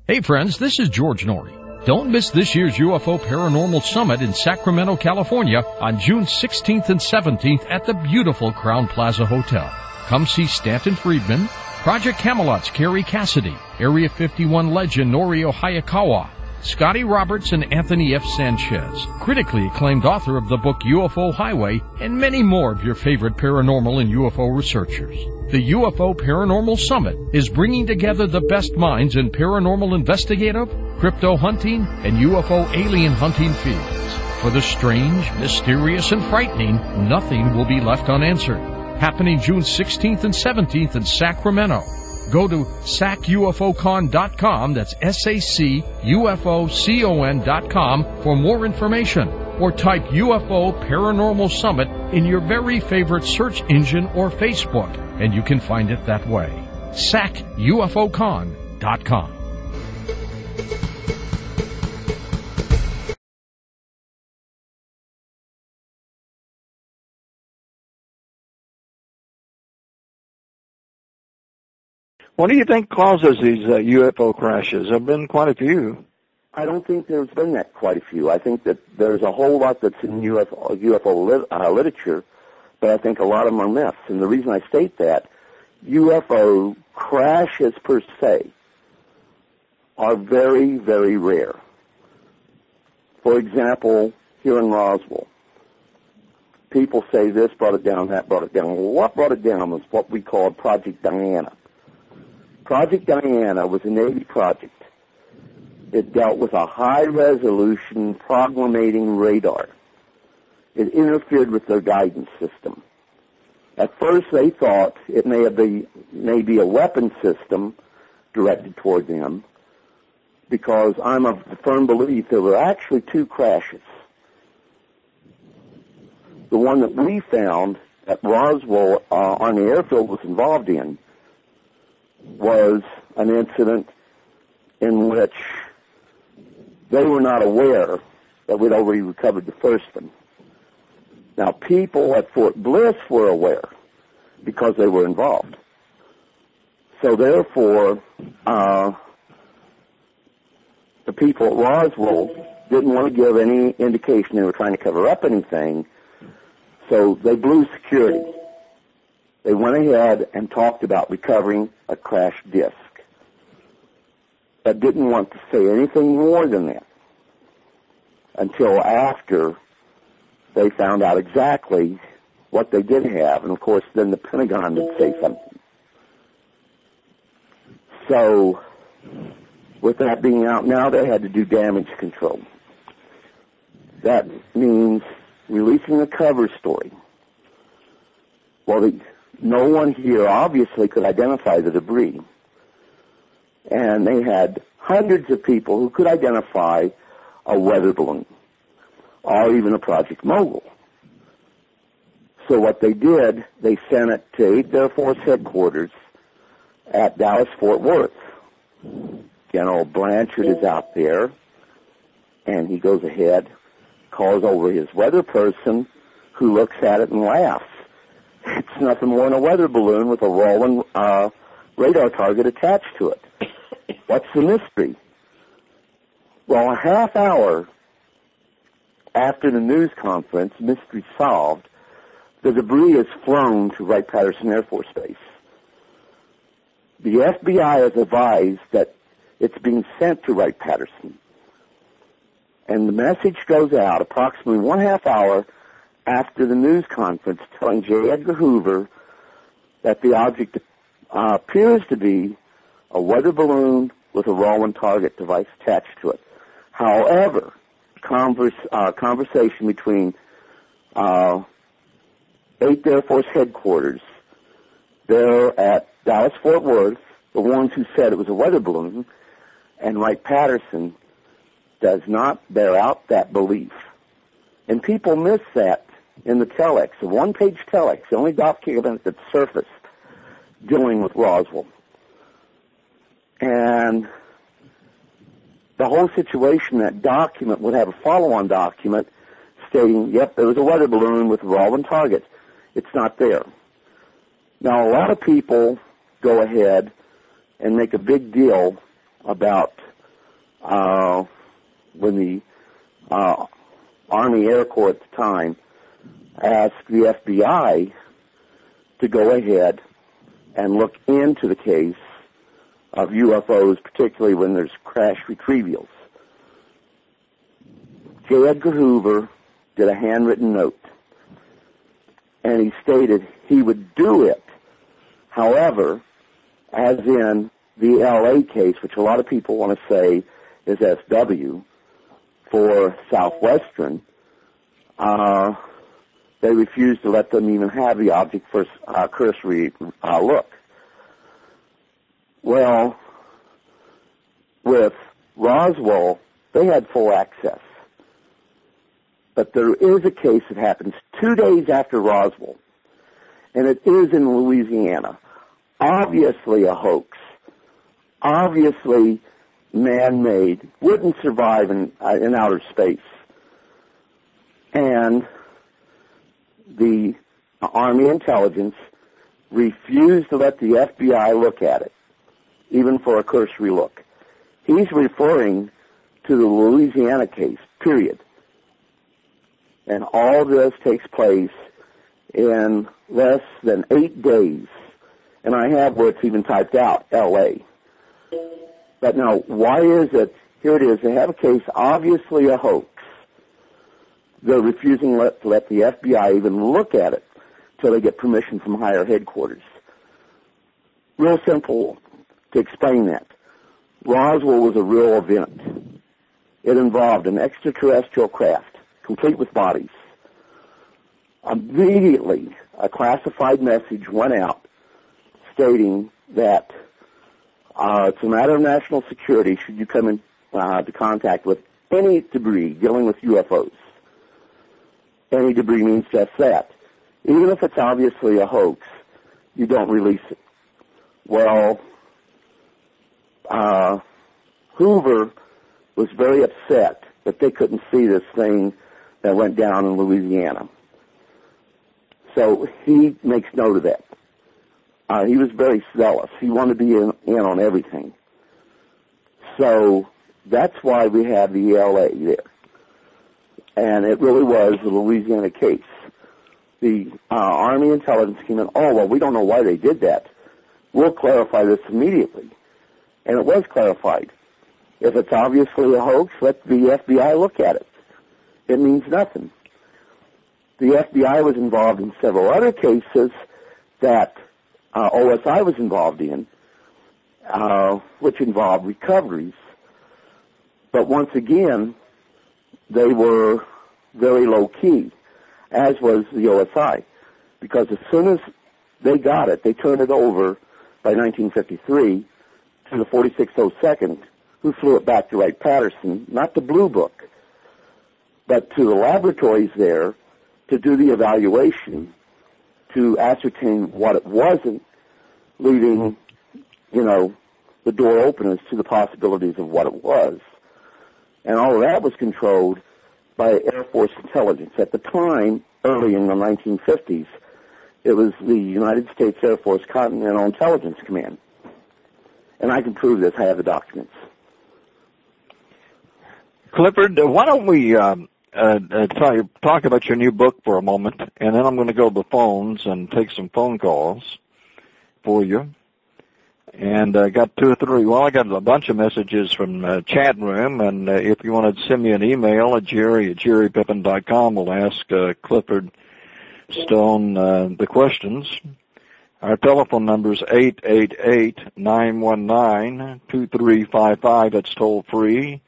Hey friends, this is George Norrie. Don't miss this year's UFO Paranormal Summit in Sacramento, California on June 16th and 17th at the beautiful Crowne Plaza Hotel. Come see Stanton Friedman, Project Camelot's Kerry Cassidy, Area 51 legend Norio Hayakawa, Scotty Roberts and Anthony F. Sanchez, critically acclaimed author of the book UFO Highway, and many more of your favorite paranormal and UFO researchers. The UFO Paranormal Summit is bringing together the best minds in paranormal investigative, crypto hunting, and UFO alien hunting fields. For the strange, mysterious, and frightening, nothing will be left unanswered. Happening June 16th and 17th in Sacramento. Go to sacufocon.com, that's SACUFOCON.com for more information, or type UFO Paranormal Summit in your very favorite search engine or Facebook, and you can find it that way. sacufocon.com. What do you think causes these UFO crashes? There have been quite a few. I don't think there's been quite a few. I think that there's a whole lot that's in UFO literature, but I think a lot of them are myths. And the reason I state that, UFO crashes per se are very, very rare. For example, here in Roswell, people say this brought it down, that brought it down. Well, what brought it down was what we called Project Diana. Project Diana was a Navy project. It dealt with a high-resolution prognosticating radar. It interfered with their guidance system. At first, they thought it may be a weapon system directed toward them, because I'm of the firm belief there were actually two crashes. The one that we found that Roswell Army Airfield was involved in was an incident in which they were not aware that we'd already recovered the first one. Now, people at Fort Bliss were aware because they were involved. So, therefore, the people at Roswell didn't want to give any indication they were trying to cover up anything, so they blew security. They went ahead and talked about recovering a crashed disc, but didn't want to say anything more than that until after they found out exactly what they did have. And, of course, then the Pentagon would say something. So, with that being out now, they had to do damage control. That means releasing a cover story. Well, no one here obviously could identify the debris. And they had hundreds of people who could identify a weather balloon or even a Project Mogul. So what they did, they sent it to 8th Air Force headquarters at Dallas-Fort Worth. General Blanchard is out there, and he goes ahead, calls over his weather person, who looks at it and laughs. It's nothing more than a weather balloon with a rolling radar target attached to it. What's the mystery? Well, a half hour after the news conference, mystery solved, the debris is flown to Wright-Patterson Air Force Base. The FBI has advised that it's being sent to Wright-Patterson. And the message goes out approximately 1/2 hour after the news conference, telling J. Edgar Hoover that the object appears to be a weather balloon with a rolling target device attached to it. However, conversation between 8th Air Force headquarters there at Dallas-Fort Worth, the ones who said it was a weather balloon, and Wright-Patterson does not bear out that belief. And people miss that in the telex, the one-page telex, the only document that's surfaced dealing with Roswell. And the whole situation, that document would have a follow-on document stating, yep, there was a weather balloon with a rolling target. It's not there. Now, a lot of people go ahead and make a big deal about when the Army Air Corps at the time asked the FBI to go ahead and look into the case of UFOs, particularly when there's crash retrievals. J. Edgar Hoover did a handwritten note, and he stated he would do it. However, as in the L.A. case, which a lot of people want to say is SW, for Southwestern, they refused to let them even have the object for a cursory look. Well, with Roswell, they had full access. But there is a case that happens 2 days after Roswell, and it is in Louisiana. Obviously a hoax. Obviously man-made. Wouldn't survive in outer space. And the Army intelligence refused to let the FBI look at it, even for a cursory look. He's referring to the Louisiana case, period. And all this takes place in less than 8 days. And I have where it's even typed out, L.A. But now, why is it, here it is, they have a case, obviously a hoax. They're refusing to let the FBI even look at it until they get permission from higher headquarters. Real simple to explain that. Roswell was a real event. It involved an extraterrestrial craft, complete with bodies. Immediately, a classified message went out stating that it's a matter of national security should you come into contact with any debris dealing with UFOs. Any debris means just that. Even if it's obviously a hoax, you don't release it. Well, Hoover was very upset that they couldn't see this thing that went down in Louisiana. So he makes note of that. He was very zealous. He wanted to be in on everything. So that's why we have the ELA there. And it really was the Louisiana case. The Army intelligence came in, oh, well, we don't know why they did that. We'll clarify this immediately. And it was clarified. If it's obviously a hoax, let the FBI look at it. It means nothing. The FBI was involved in several other cases that OSI was involved in, which involved recoveries. But once again, they were very low-key, as was the OSI, because as soon as they got it, they turned it over by 1953 to the 4602nd, who flew it back to Wright-Patterson, not the Blue Book, but to the laboratories there to do the evaluation, to ascertain what it wasn't, leaving, the door open as to the possibilities of what it was. And all of that was controlled by Air Force intelligence. At the time, early in the 1950s, it was the United States Air Force Continental Intelligence Command. And I can prove this. I have the documents. Clifford, why don't we talk about your new book for a moment, and then I'm going to go to the phones and take some phone calls for you. And I got two or three. Well, I got a bunch of messages from chat room, and if you want to send me an email at jerry@jerrypippin.com, we'll ask Clifford Stone the questions. Our telephone number is 888-919-2355. That's toll free.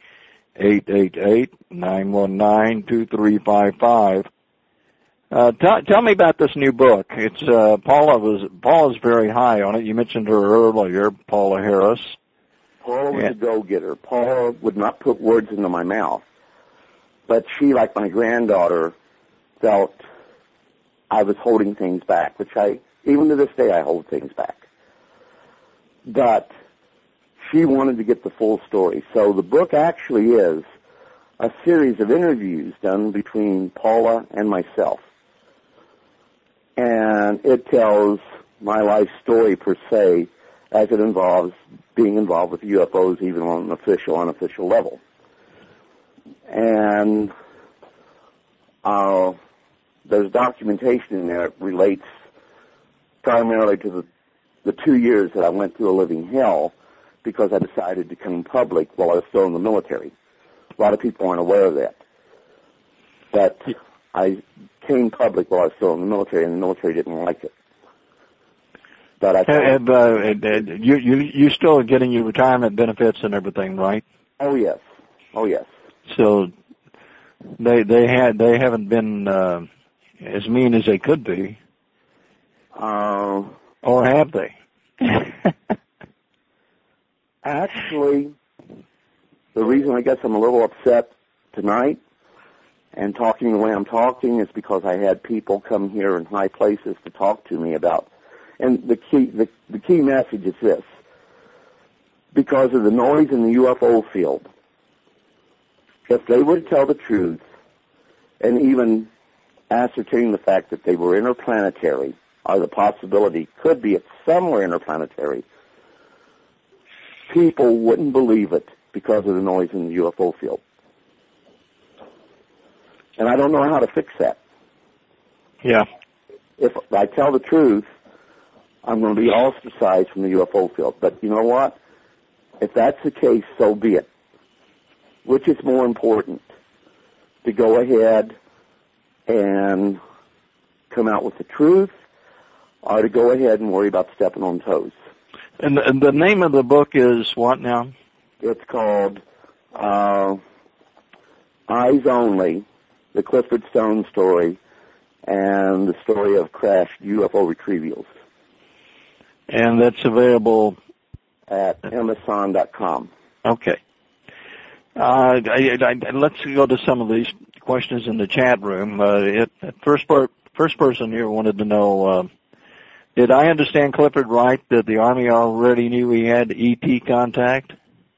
888-919-2355. Tell me about this new book. It's Paula's very high on it. You mentioned her earlier, Paula Harris. Paula was a go-getter. Paula would not put words into my mouth. But she, like my granddaughter, felt I was holding things back, which even to this day, I hold things back. But she wanted to get the full story. So the book actually is a series of interviews done between Paula and myself. And it tells my life story, per se, as it involves being involved with UFOs even on an official, unofficial level. And there's documentation in there that relates primarily to the 2 years that I went through a living hell because I decided to come public while I was still in the military. A lot of people aren't aware of that. But I came public while I was still in the military, and the military didn't like it. But I you still getting your retirement benefits and everything, right? Oh yes. So they haven't been as mean as they could be, or have they? Actually, the reason I guess I'm a little upset tonight and talking the way I'm talking is because I had people come here in high places to talk to me about. And the key message is this: because of the noise in the UFO field, if they would tell the truth and even ascertain the fact that they were interplanetary, or the possibility could be it's somewhere interplanetary, people wouldn't believe it because of the noise in the UFO field. And I don't know how to fix that. Yeah. If I tell the truth, I'm going to be ostracized from the UFO field. But you know what? If that's the case, so be it. Which is more important, to go ahead and come out with the truth, or to go ahead and worry about stepping on toes? And the name of the book is what now? It's called Eyes Only, the Clifford Stone story, and the story of crashed UFO retrievals. And that's available at Amazon.com. Okay. Let's go to some of these questions in the chat room. First person here wanted to know, did I understand Clifford right that the Army already knew he had ET contact?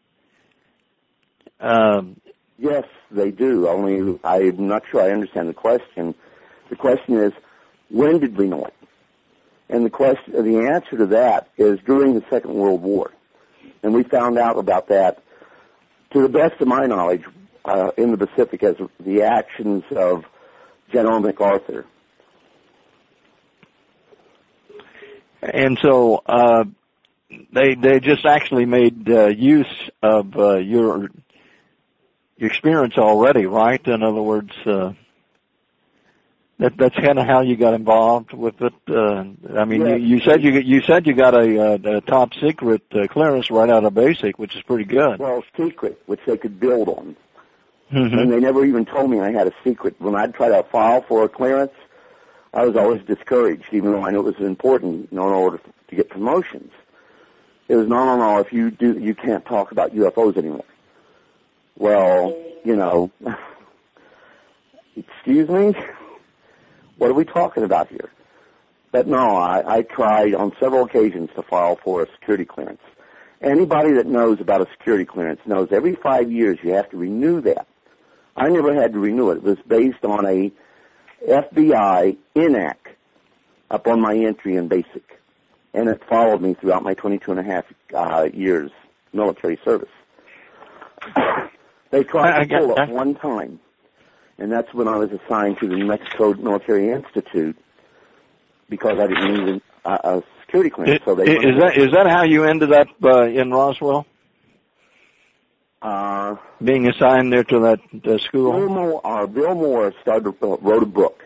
Yes, they do. Only I'm not sure I understand the question. The question is, when did we know it? And the answer to that is during the Second World War. And we found out about that, to the best of my knowledge, in the Pacific as the actions of General MacArthur. And so they just actually made use of your experience already, right? In other words, that's kind of how you got involved with it. I mean, yes. you said you got a top secret clearance right out of basic, which is pretty good. Well, secret, which they could build on. Mm-hmm. And they never even told me I had a secret. When I'd try to file for a clearance, I was always discouraged, even though I knew it was important, in order to get promotions. It was no, if you do, you can't talk about UFOs anymore. Well, excuse me? What are we talking about here? But no, I tried on several occasions to file for a security clearance. Anybody that knows about a security clearance knows every 5 years you have to renew that. I never had to renew it. It was based on a FBI INAC up on my entry in basic. And it followed me throughout my 22 and a half years military service. They tried to pull it one time. And that's when I was assigned to the New Mexico Military Institute because I didn't need a security clearance. So is that how you ended up in Roswell? Being assigned there to that school? Bill Moore wrote a book,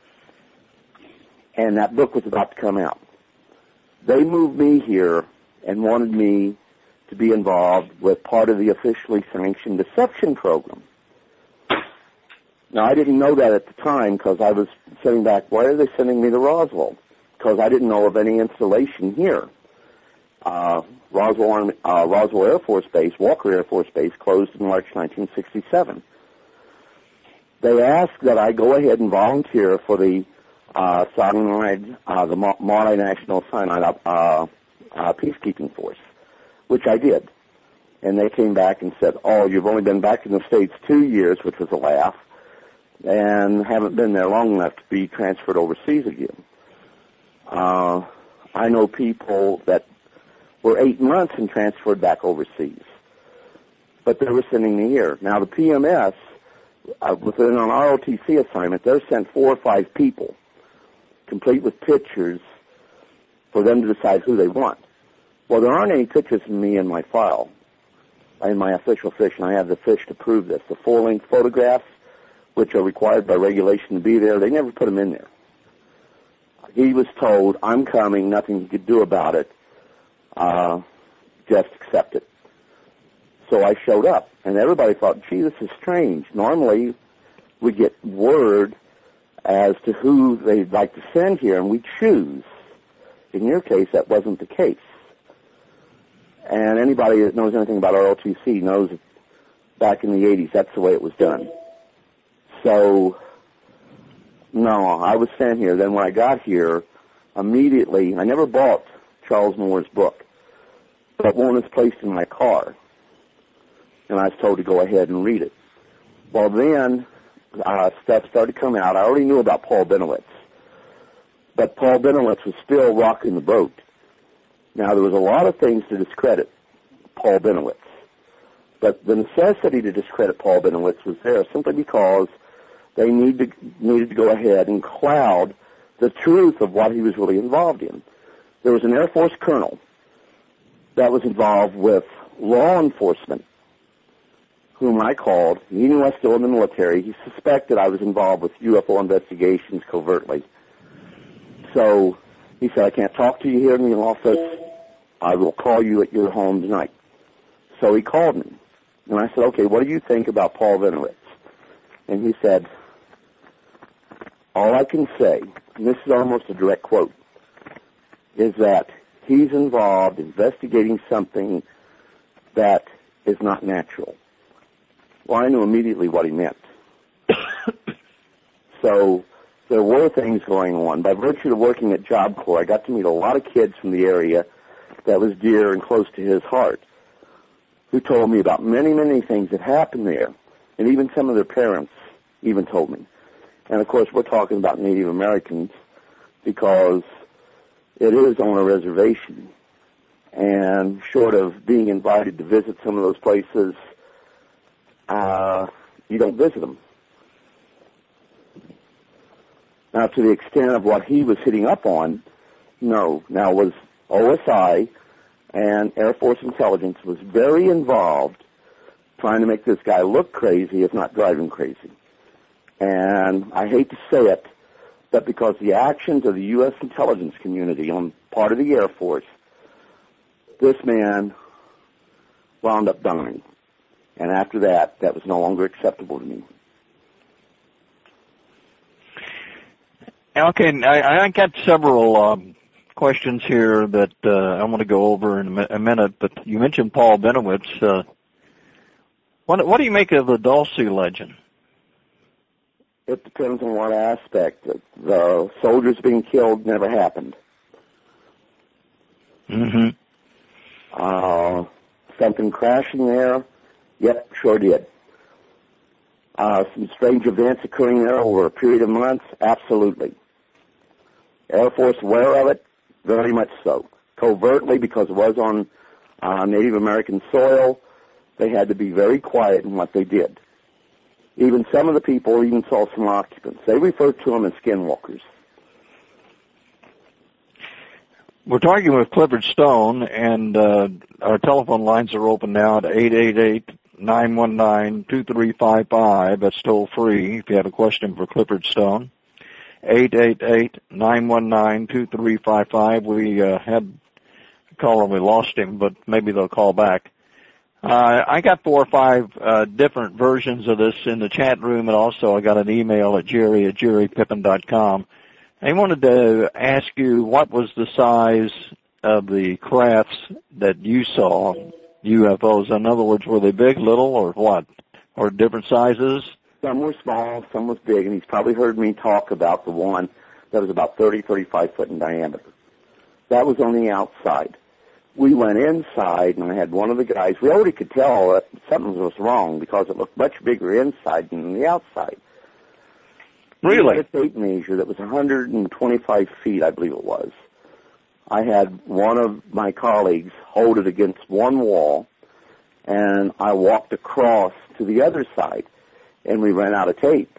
and that book was about to come out. They moved me here and wanted me to be involved with part of the officially sanctioned deception program. Now, I didn't know that at the time because I was sitting back, why are they sending me to Roswell? Because I didn't know of any installation here. Roswell Air Force Base, Walker Air Force Base, closed in March 1967. They asked that I go ahead and volunteer for the Multinational Cyanide Peacekeeping Force, which I did. And they came back and said, you've only been back in the States 2 years, which was a laugh, and haven't been there long enough to be transferred overseas again. I know people that were 8 months and transferred back overseas. But they were sending me here. Now the PMS, within an ROTC assignment, they're sent 4 or 5 people, complete with pictures, for them to decide who they want. Well, there aren't any pictures of me in my file, in my official fish, and I have the fish to prove this. The full-length photographs, which are required by regulation to be there, they never put them in there. He was told, I'm coming, nothing you could do about it, just accept it. So I showed up, and everybody thought, gee, this is strange. Normally, we get word as to who they'd like to send here, and we choose. In your case, that wasn't the case. And anybody that knows anything about ROTC knows that back in the 80s, that's the way it was done. So, no, I was sent here. Then when I got here, immediately, I never bought Charles Moore's book, but one was placed in my car, and I was told to go ahead and read it. Well, then, stuff started to come out. I already knew about Paul Benowitz, but Paul Benowitz was still rocking the boat. Now, there was a lot of things to discredit Paul Benowitz, but the necessity to discredit Paul Benowitz was there simply because they needed to go ahead and cloud the truth of what he was really involved in. There was an Air Force colonel that was involved with law enforcement, whom I called. He knew I was still in the military. He suspected I was involved with UFO investigations covertly. So he said, I can't talk to you here in the office. I will call you at your home tonight. So he called me. And I said, okay, what do you think about Paul Benowitz? And he said, all I can say, and this is almost a direct quote, is that he's involved investigating something that is not natural. Well, I knew immediately what he meant. So there were things going on. By virtue of working at Job Corps, I got to meet a lot of kids from the area that was dear and close to his heart, who told me about many, many things that happened there. And even some of their parents even told me. And, of course, we're talking about Native Americans because it is on a reservation. And short of being invited to visit some of those places, you don't visit them. Now, to the extent of what he was hitting up on, no. Now, was OSI and Air Force Intelligence was very involved trying to make this guy look crazy, if not driving crazy. And I hate to say it, but because the actions of the U.S. intelligence community on part of the Air Force, this man wound up dying. And after that, that was no longer acceptable to me. Okay, I got several questions here that I want to go over in a minute, but you mentioned Paul Benowitz. What do you make of the Dulce legend? It depends on what aspect. The soldiers being killed never happened. Mm-hmm. Something crashing there? Yep, sure did. Some strange events occurring there over a period of months? Absolutely. Air Force aware of it? Very much so. Covertly, because it was on Native American soil, they had to be very quiet in what they did. Even some of the people even saw some occupants. They referred to them as skinwalkers. We're talking with Clifford Stone, and our telephone lines are open now at 888-919-2355. That's toll free if you have a question for Clifford Stone. 888-919-2355. We had a call and we lost him, but maybe they'll call back. I got 4 or 5 different versions of this in the chat room, and also I got an email at jerry@jerrypippin.com. I wanted to ask you, what was the size of the crafts that you saw, UFOs? In other words, were they big, little, or what? Or different sizes? Some were small, some was big, and he's probably heard me talk about the one that was about 30, 35 foot in diameter. That was on the outside. We went inside, and I had one of the guys. We already could tell that something was wrong because it looked much bigger inside than the outside. Really? We had a tape measure that was 125 feet, I believe it was. I had one of my colleagues hold it against one wall, and I walked across to the other side, and we ran out of tape.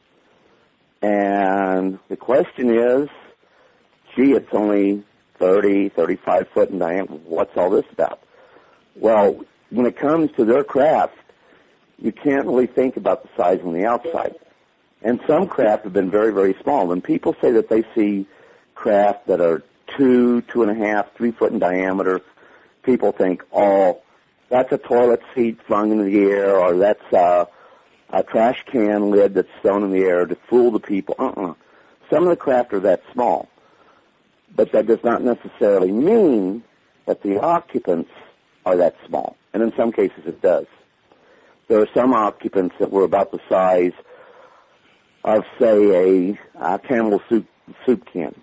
And the question is, gee, it's only 30, 35 foot in diameter. What's all this about? Well, when it comes to their craft, you can't really think about the size on the outside. And some craft have been very, very small. When people say that they see craft that are 2, 2.5, 3 foot in diameter, people think, oh, that's a toilet seat flung into the air, or that's a trash can lid that's thrown in the air to fool the people. Some of the craft are that small. But that does not necessarily mean that the occupants are that small. And in some cases it does. There are some occupants that were about the size of, say, a Campbell soup can.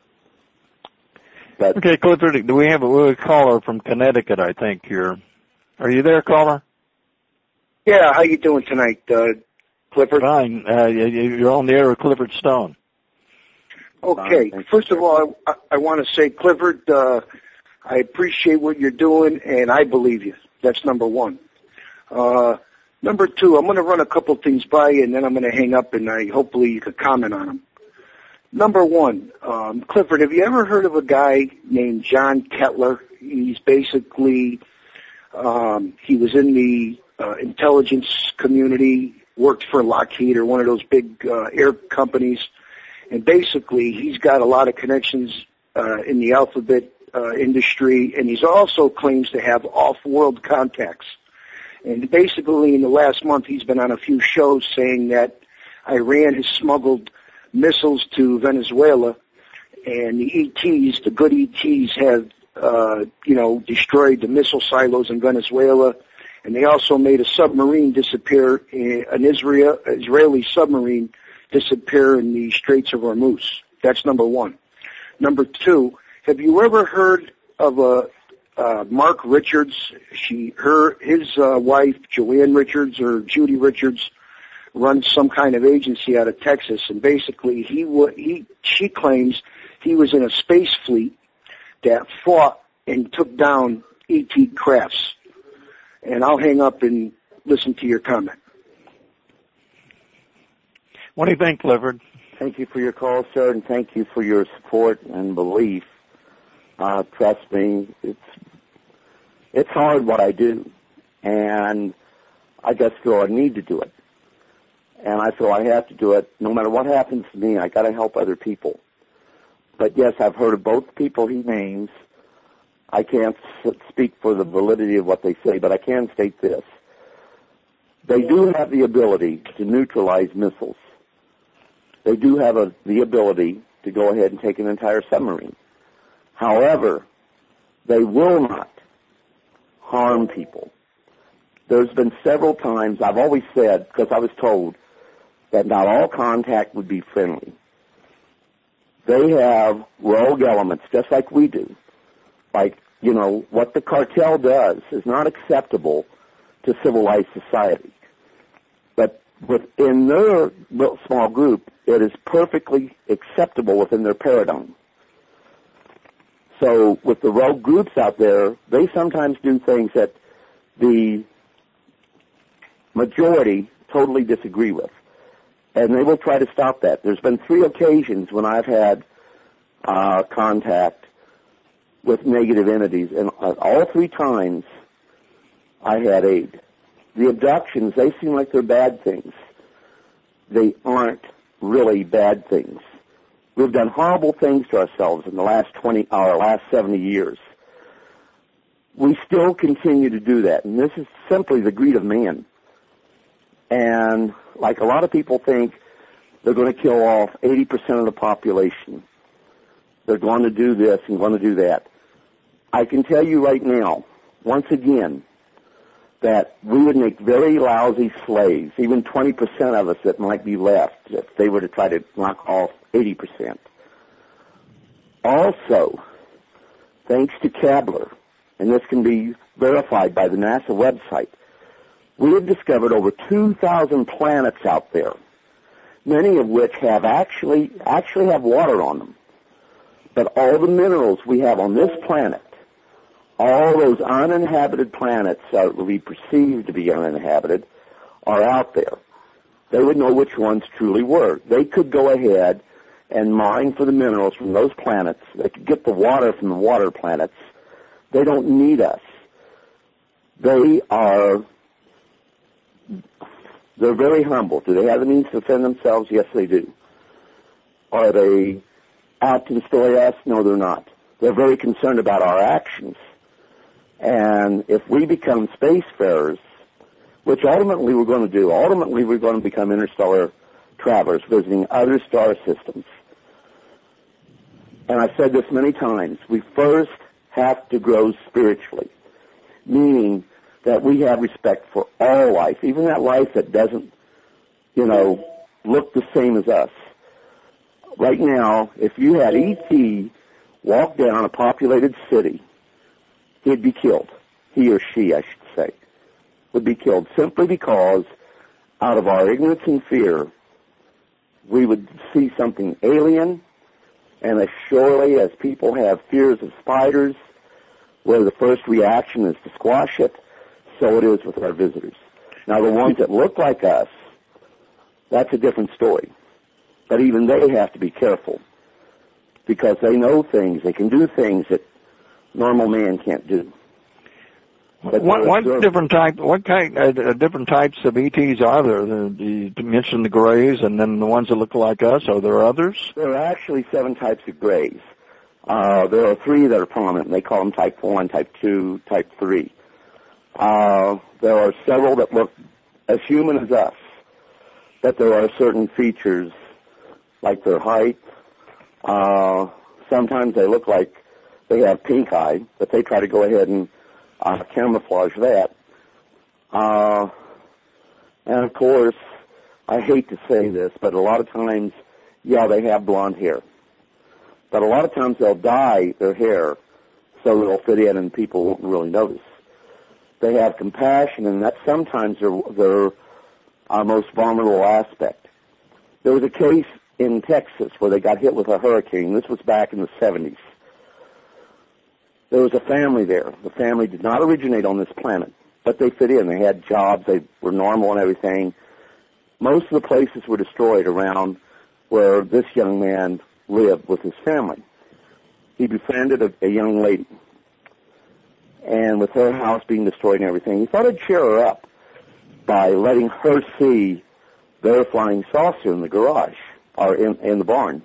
But okay, Clifford, do we have a caller from Connecticut, I think, here? Are you there, caller? Yeah, how you doing tonight, Clifford? Fine. You're on the air with Clifford Stone. Okay. First of all, I want to say, Clifford, I appreciate what you're doing, and I believe you. That's number one. Number two, I'm going to run a couple things by you, and then I'm going to hang up, and hopefully you could comment on them. Number one, Clifford, have you ever heard of a guy named John Kettler? He's basically, he was in the intelligence community, worked for Lockheed or one of those big air companies, and basically he's got a lot of connections in the alphabet industry, and he's also claims to have off-world contacts. And basically in the last month he's been on a few shows saying that Iran has smuggled missiles to Venezuela, and the ETs, the good ETs, have destroyed the missile silos in Venezuela, and they also made a submarine disappear, an Israeli submarine disappear in the Straits of Hormuz. That's number one. Number two, have you ever heard of Mark Richards? His wife, Joanne Richards or Judy Richards, runs some kind of agency out of Texas, and basically she claims he was in a space fleet that fought and took down ET crafts. And I'll hang up and listen to your comment. What do you think, Clifford? Thank you for your call, sir, and thank you for your support and belief. Trust me, it's hard what I do, and I just feel I need to do it. And I feel I have to do it. No matter what happens to me, I got to help other people. But yes, I've heard of both people he names. I can't speak for the validity of what they say, but I can state this. They do have the ability to neutralize missiles. They do have the ability to go ahead and take an entire submarine. However, they will not harm people. There's been several times, I've always said, because I was told, that not all contact would be friendly. They have rogue elements, just like we do. Like, what the cartel does is not acceptable to civilized society. But within their small group, it is perfectly acceptable within their paradigm. So with the rogue groups out there, they sometimes do things that the majority totally disagree with. And they will try to stop that. There's been 3 occasions when I've had contact with negative entities, and all 3 times I had aid. The abductions, they seem like they're bad things. They aren't really bad things. We've done horrible things to ourselves in the last 70 years. We still continue to do that, and this is simply the greed of man. And like a lot of people think, they're going to kill off 80% of the population. They're going to do this and going to do that. I can tell you right now, once again, that we would make very lousy slaves, even 20% of us that might be left, if they were to try to knock off 80%. Also, thanks to Kabler, and this can be verified by the NASA website, we have discovered over 2,000 planets out there, many of which have actually have water on them. But all the minerals we have on this planet, all those uninhabited planets that we perceive to be uninhabited, are out there. They would know which ones truly were. They could go ahead and mine for the minerals from those planets. They could get the water from the water planets. They don't need us. They're very humble. Do they have the means to defend themselves? Yes, they do. Are they out to destroy us? No, they're not. They're very concerned about our actions. And if we become spacefarers, which ultimately we're going to do, ultimately we're going to become interstellar travelers, visiting other star systems. And I've said this many times, we first have to grow spiritually, meaning that we have respect for all life, even that life that doesn't, look the same as us. Right now, if you had E.T. walk down a populated city, he'd be killed. He or she, I should say, would be killed simply because out of our ignorance and fear, we would see something alien, and as surely as people have fears of spiders, where the first reaction is to squash it, so it is with our visitors. Now, the ones that look like us, that's a different story. But even they have to be careful because they know things. They can do things that normal man can't do. What different types of ETs are there? You mentioned the grays and then the ones that look like us. Are there others? There are actually 7 types of grays. There are 3 that are prominent. They call them type 1, type 2, type 3. There are several that look as human as us, but there are certain features like their height. Sometimes they look like they have pink eye, but they try to go ahead and camouflage that. And of course, I hate to say this, but a lot of times, they have blonde hair. But a lot of times they'll dye their hair so it'll fit in and people won't really notice. They have compassion, and that's sometimes their most vulnerable aspect. There was a case in Texas where they got hit with a hurricane. This was back in the 70s. There was a family there. The family did not originate on this planet, but they fit in. They had jobs. They were normal and everything. Most of the places were destroyed around where this young man lived with his family. He befriended a young lady. And with her house being destroyed and everything, he thought he'd cheer her up by letting her see their flying saucer in the garage, or in the barn.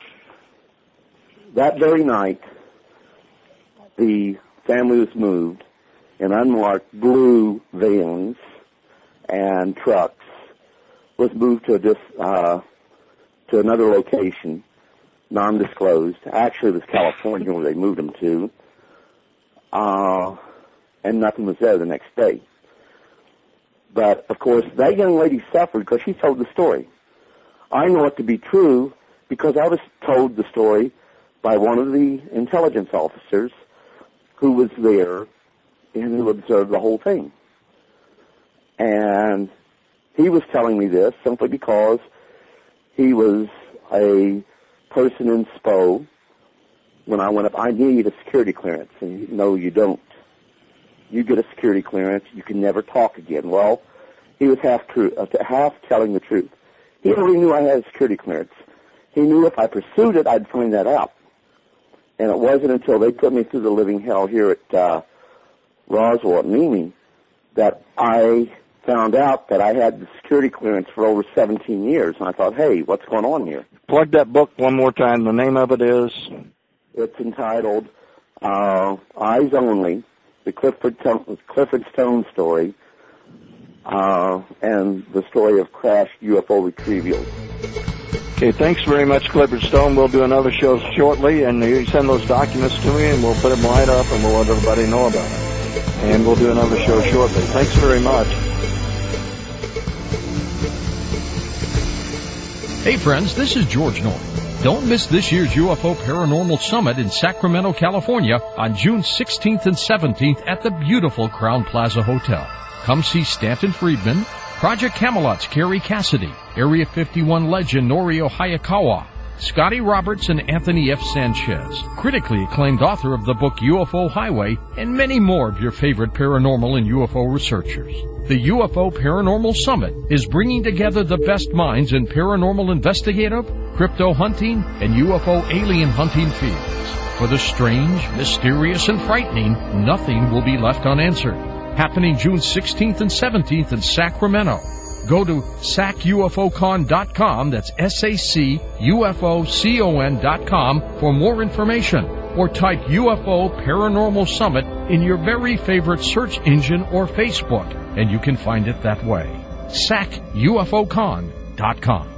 That very night, the family was moved in unmarked blue vans and trucks, was moved to another location, non-disclosed. Actually, it was California where they moved them to. And nothing was there the next day. But, of course, that young lady suffered because she told the story. I know it to be true because I was told the story by one of the intelligence officers who was there and who observed the whole thing. And he was telling me this simply because he was a person in SPO. When I went up, I need a security clearance. And no, you don't. You get a security clearance, you can never talk again. Well, he was half telling the truth. He already knew I had a security clearance. He knew if I pursued it, I'd find that out. And it wasn't until they put me through the living hell here at Roswell at Mimi that I found out that I had the security clearance for over 17 years. And I thought, hey, what's going on here? Plug that book one more time. The name of it is? It's entitled Eyes Only, the Clifford Stone story, and the story of crashed UFO retrievals. Okay, thanks very much, Clifford Stone. We'll do another show shortly, and you send those documents to me, and we'll put them right up, and we'll let everybody know about it. And we'll do another show shortly. Thanks very much. Hey, friends, this is George North. Don't miss this year's UFO Paranormal Summit in Sacramento, California on June 16th and 17th at the beautiful Crowne Plaza Hotel. Come see Stanton Friedman, Project Camelot's Kerry Cassidy, Area 51 legend Norio Hayakawa, Scotty Roberts and Anthony F. Sanchez, critically acclaimed author of the book UFO Highway, and many more of your favorite paranormal and UFO researchers. The UFO Paranormal Summit is bringing together the best minds in paranormal investigative, crypto hunting, and UFO alien hunting fields. For the strange, mysterious, and frightening, nothing will be left unanswered. Happening June 16th and 17th in Sacramento. Go to sacufocon.com, that's SACUFOCON.com for more information, or type UFO Paranormal Summit in your very favorite search engine or Facebook, and you can find it that way. sacufocon.com.